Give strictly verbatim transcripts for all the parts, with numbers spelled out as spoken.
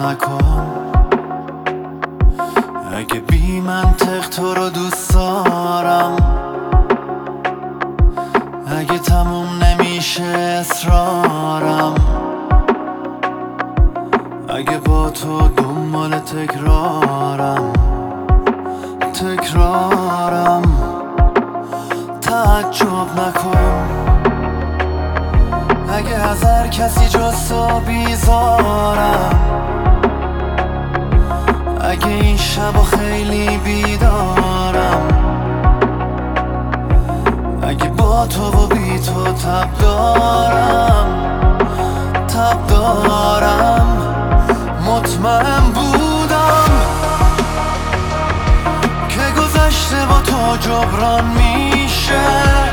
نکن. اگه بی منطق تو رو دوست دارم، اگه تموم نمیشه اصرارم، اگه با تو دنبال تکرارم تکرارم تعجب نکن. اگه از هر کسی جز تو بیزارم، اگه این شب خیلی بیدارم، اگه با تو و بی تو تب دارم تب دارم. مطمئن بودم که گذشته با تو جبران میشه،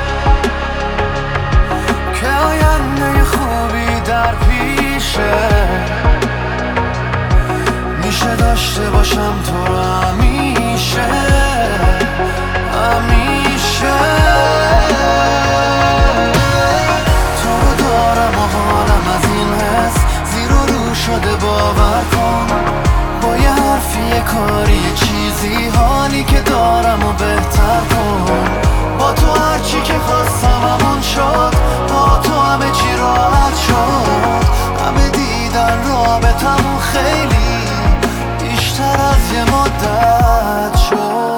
که آینده خوبی در پیشه. میشه داشته باشم تو رو همیشه همیشه. تو رو دارم و حالم از این حس زیر و رو شده، باور کن. با یه حرفی یه کاری یه چیزی حالی که دارم و بهتر کن. با تو هرچی که خواستم همون شد، با تو همه چی راحت شد. همه دیدن رابطمون خیلی بیشتر از یه مدت شد.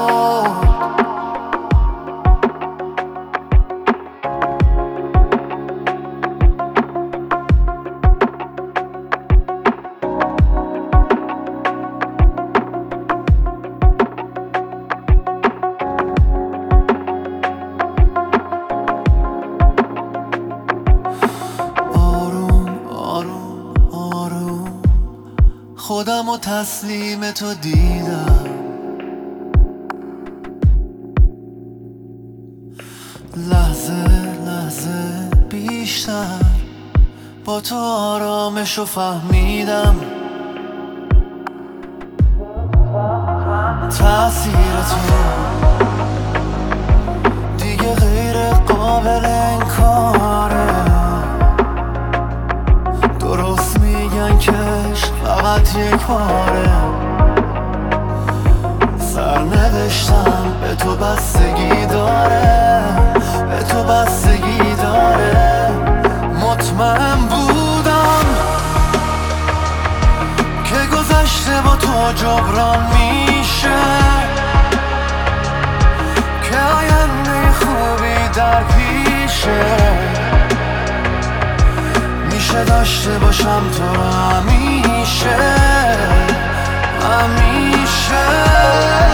خودم و تسلیم تو دیدم، لحظه لحظه بیشتر با تو آرامشو فهمیدم. تأثیر تو دیگه غیر قابل انکاره. درست میگن که فقط یک باره. سرنوشتم به تو بستگی داره، به تو بستگی داره. مطمئن بودم که گذشته با تو جبران میشه، که آینده خوبی در پیشه. میشه داشته باشم تو همیشه همیشه.